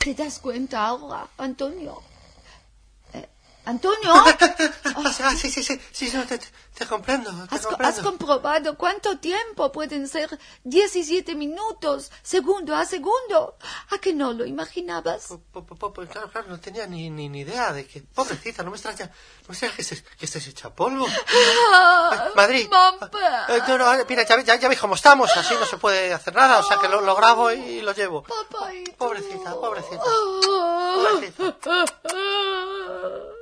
¿Te das cuenta ahora, Antonio? ¿Antonio? Sí, no, te comprendo, ¿Has comprobado cuánto tiempo pueden ser 17 minutos, segundo a segundo? ¿A que no lo imaginabas? Claro, no tenía ni idea de que... Pobrecita, no me extraña que estés hecha polvo. Madrid. Mamá. No, mira, ya veis cómo estamos, así no se puede hacer nada, o sea que lo grabo y lo llevo. Papá, ¿y tú? Pobrecita.